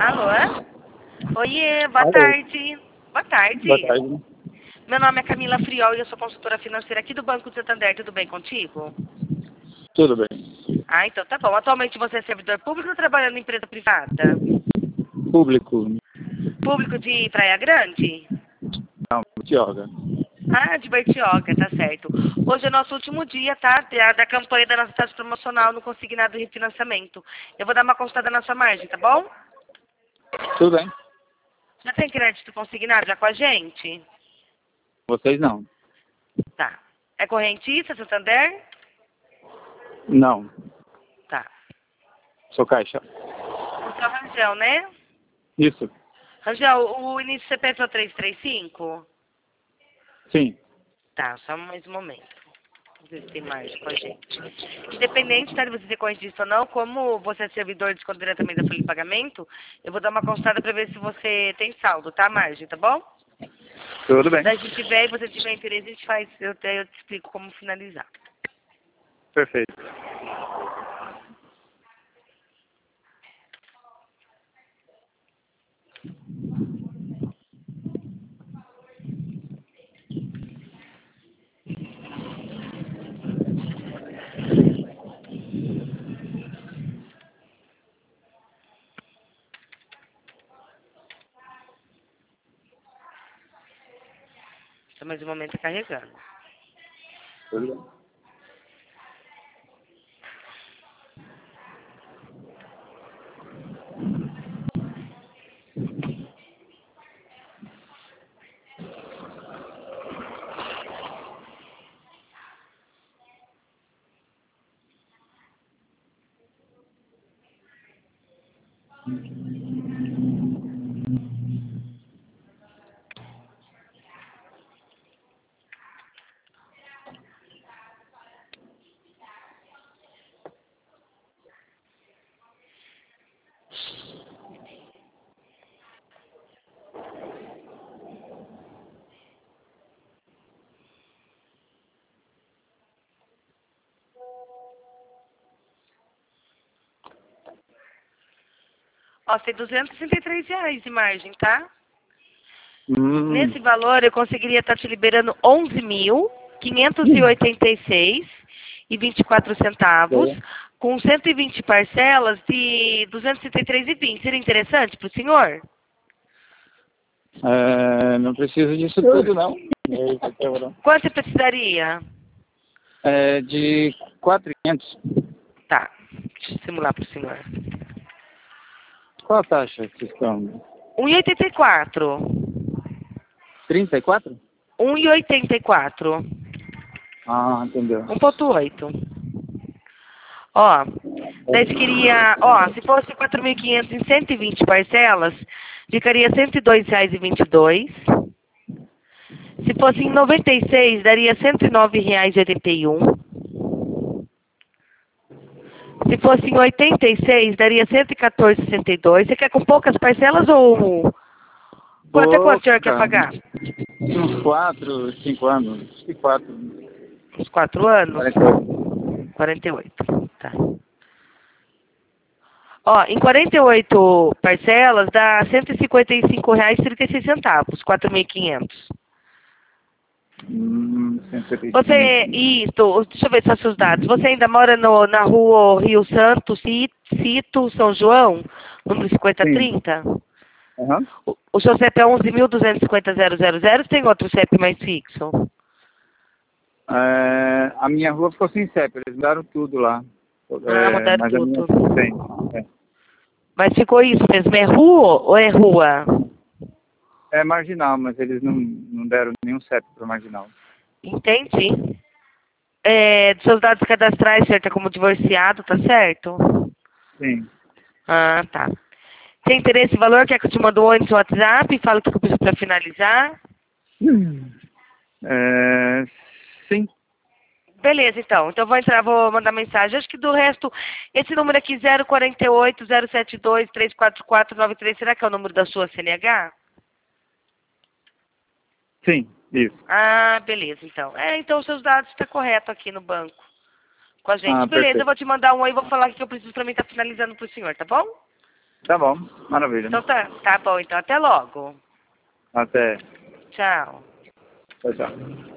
Alô? Oiê, boa Alô. tarde. Boa tarde. Boa tarde. Meu nome é Camila Friol e eu sou consultora financeira aqui do Banco do Santander. Tudo bem contigo? Tudo bem. Ah, então tá bom. Atualmente você é servidor público ou trabalhando em empresa privada? Público. Público de Praia Grande? Não, yoga. Ah, de Bertioga, tá certo. Hoje é nosso último dia, tá? Da campanha da nossa taxa promocional no consignado e refinanciamento. Eu vou dar uma consultada na sua margem, tá bom? Tudo bem. Já tem crédito consignado já com a gente? Vocês não. Tá. É correntista, Santander? Não. Tá. Sou caixa. O seu Rangel, né? Isso. Rangel, o início do CPF é o 335? Sim. Tá, só mais um momento. Vamos ver se tem margem com a gente. Independente tá, de você ser correntista ou não, como você é servidor e desconto diretamente da folha de pagamento, eu vou dar uma consultada para ver se você tem saldo, tá, margem, tá bom? Tudo bem. Daí se tiver e você tiver interesse, a gente faz, eu te explico como finalizar. Perfeito. Só mais um momento carregando. Tudo bem. Ó, tem R$ 263 de margem, tá? Hum. Nesse valor, eu conseguiria estar te liberando 11.586,24 centavos, com 120 parcelas de 273,20. Seria interessante para o senhor? Não preciso disso tudo, não. Quanto você precisaria? De 4.500. Tá, deixa eu simular para o senhor. Qual a taxa que estão? 1,84. 34? 1,84. Ah, entendeu. 1,8. Ó, daí você queria, ó, se fosse 4.500 em 120 parcelas, ficaria R$ 102,22. Se fosse em 96, daria R$ 109,81. Se fosse em 86, daria 114,62. Você quer com poucas parcelas ou até quanto o senhor quer pagar? Uns 4, 5 anos. Acho que 4. Uns 4 anos? 48. 48, tá. Ó, em 48 parcelas dá R$ 155,36, 4.500. 175. Você, isso, deixa eu ver só seus dados. Você ainda mora na rua Rio Santo, Cito, São João, número 5030? Uhum. O seu CEP é 11.250.000, tem outro CEP mais fixo? A minha rua ficou sem CEP, eles mudaram tudo lá. Mudaram Mas a minha tudo. tem. Mas ficou isso mesmo, é rua ou é rua? É marginal, mas eles não deram nenhum CEP para marginal. Entendi. Dos seus dados cadastrais, certo? É como divorciado, tá certo? Sim. Ah, tá. Tem interesse em valor? Quer que eu te mando antes no WhatsApp? Fala o que eu preciso para finalizar? Sim. Beleza, então. Então vou mandar mensagem. Acho que do resto, esse número aqui, 048-072-344-93, será que é o número da sua CNH? Sim, isso. Ah, beleza, então. Então os seus dados estão corretos aqui no banco com a gente. Beleza, eu Perfeito. vou te mandar um aí e vou falar o que eu preciso para mim estar finalizando pro senhor, tá bom? Tá bom, maravilha. Então tá bom, então até logo. Até. Tchau. Tchau, tchau.